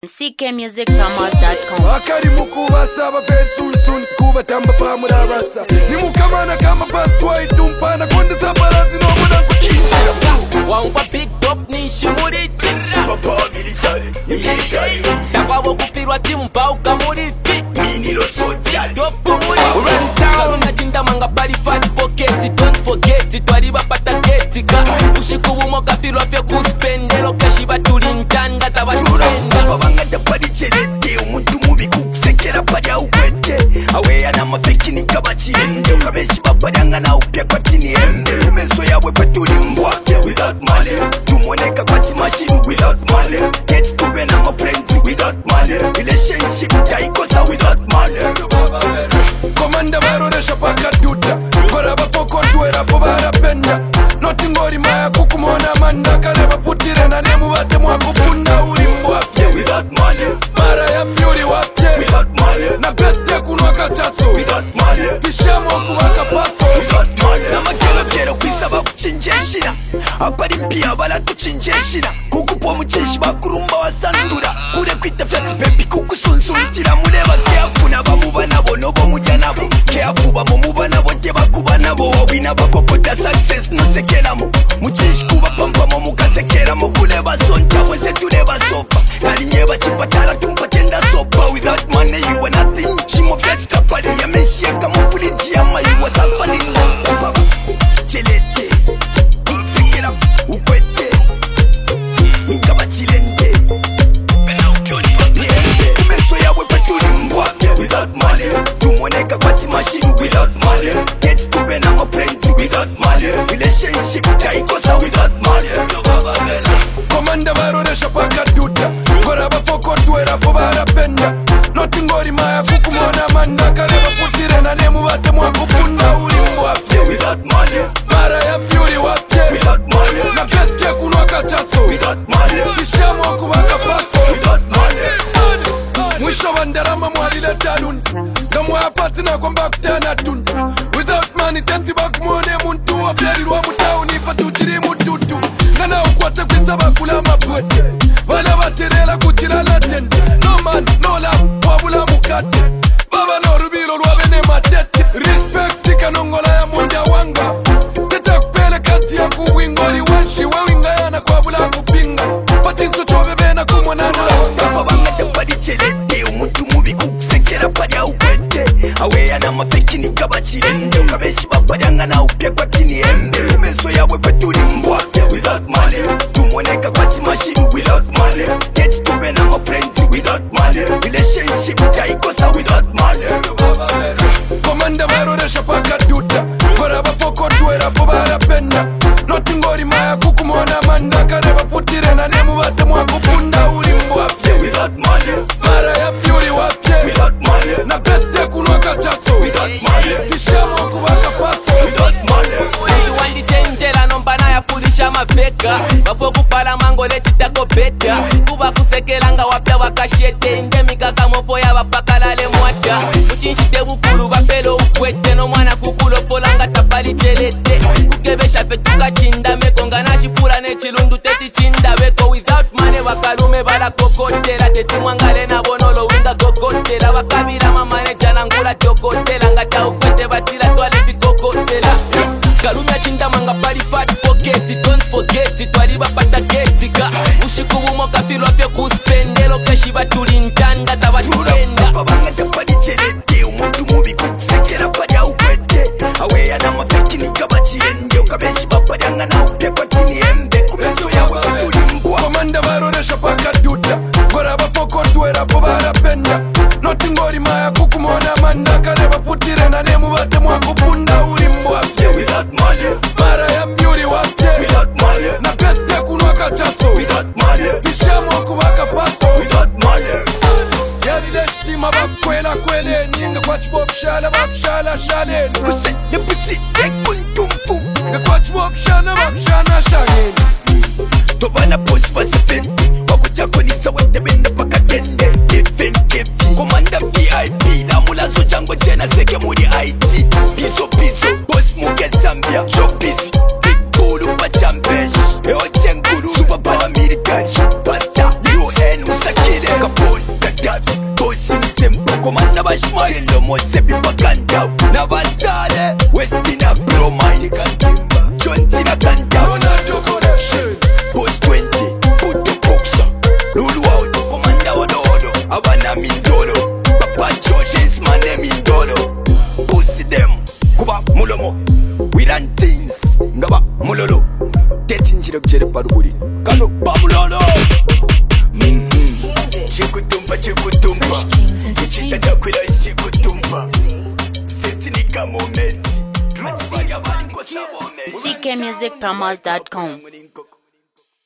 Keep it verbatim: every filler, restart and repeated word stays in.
C K music promos dot com. Akari mukubasa abapesunsun kuba tamba pamurabasa nimukamana kama passport tumpana konde zabarazi no muna kuchinjira wampa big top nishi muri chinja papa military military takwabo kupirwa timu pauka muri fit minilo social dopo muri run down na chinda manga bali fat pocket don't forget it twali bapata geti ka ushikubumo kapirwa fye kuspendero keshi batulintanga tabashurenda babanga dabari cherete umuntu mubi kusekera pari aukwete aweya na mafeki nikabachirende ukabeshi bapadanga na upya kwa tini embe kumezo yawe petulimbwa without money tumoneka kwa machine without money get to be na my friends without money relationship taikosa without money komanda baroresha paka duda kora bafoko tuera po barapenda notingori maya kukumona manda kare bafutire na nemu bate mwakupunda ulimbo afye without money mara ya myuri wafye without money na bete kunwa kachaso without money kishamo kuwaka paso without money na makero kero kwisaba kuchinjeshina apari mpia bala kuchinjeshina kukupo mucheshi bakurumba wasandura kure kwita fati baby kukusunsuntira mureba keafuna bamuba nabo nobo mujya nabo keafuba muba nabo nte bakuba nabo wawina bakokota success nusekeramo mucheshi kuba pampa mo mukasekeramo kuleba sonja wese tuleba sofa nalinye bachipatala tumpatenda sopa without money you were nothing chimo fiesta pali ya meshia kama fuliji ama you was suffering chelete sekera ukwete nikaba chilende bena ukioni pate kumeso yawe petulimbwa without money tumoneka kwa machine without money get to be na my friends without money relationship taikosa without money komanda baroresha paka duda kora bafoko tuera po barapenda notingori maya kukumona manda kare bafutire na nemu bate mwakupunda ulimbo afye without money mara ya myuri wafye without money na bete kunwa kachaso without money kishamo kubaka paso without money mwisho bandarama mwalile talun ngamwa apati na kwamba kutana tun without money tati bakumone muntu wafyerirwa mutauni patuchiri mututu ngana ukwate kwisaba kula mabwete bala baterela kuchira laten no man no love wabula mukate baba no rubilo lwabene matete respect kanongola ya mwenda wanga teta kupele kati ya kuwingori wanshi wawinga yana kwa bula kupinga patinso chove na kumwana na papa banga tepadi chelete umuntu mubi kusekera padi aukwete aweya na mafeki nikabachirende ukabeshi bapadanga na upya kwa tini embe kumeso yawe petulimbwa without money tumoneka kwa machine without money get to be na my friends without money relationship taikosa without money komanda baroresha paka duda kora bafoko tuera po barapenda notingori maya kukumona manda kare bafutire na nemu bate mwakupunda ulimbo afye without money mara ya myuri wafye without money na bete kunwa kachaso without money kishamo kubaka paso without money wandi chenjera nombana ya fulisha maveka bafo kupala mangole chitako beta kuba kusekelanga wapya wakashete indemika kamofo ya bapakalale mwata muchinshite bukulu bapelo ukwete no mwana kukulo polanga tapali chelete kukebesha petuka chinda mekonga na shifura ne chilundu teti chinda beko without money wakalume bala kokotela teti mwangale na bonolo winga kokotela wakabira mamaneja na ngula tokotela ngata ukwete batila twale fikokosela kalumya chinda manga bali fat pocket don't forget it twali bapata getika ushikubumo kapirwa fye kuspendero keshi batulintanga tabatenda babanga tapadi chelete umuntu mubi kusekera padi aukwete aweya na mafeki nikabachirende ukabeshi bapadanga na upya kwa tini embe kumezo yawe petulimbwa komanda baroresha paka duda kora bafoko tuera po barapenda notingori maya kukumona manda kare bafutire na nemu bate mwakupunda ulimbo afye without money mara ya myuri wafye without money na bete kunwa kachaso without money kishamo kubaka paso without money yalile shtima bakwela kwele ninga kwa chibok shala bakshala shalen kuse nepusi tekuntumfu nga kwa chibok shana bakshana shangen tobana posi basifenti wakuchako nisa wetebenda pakatende defend kefi komanda V I P la mulazo chango jena seke muri I T piso piso boss muke Zambia showpiece big bulu pa champesh eo chengulu super paramilitary superstar U N usakile Bon, Gaddafi, Bosi Misempo, Komanda Bashman, Chelo Mosebi Bakanda, Nabasale, Westina Bromine, John Tina Kanda, Post twenty, Puto Boxa, Lulu out, Komanda Wadodo, Abana Mindolo, Papa George, my name Indolo, Pussy them, Kuba Mulomo, we run things, Ngaba Mulolo, Tetinjiro Jerepari, Kano Babulolo. Chikutumba, chikutumba, chichita chakwila chikutumba. Setinika moment, C K music promos dot com.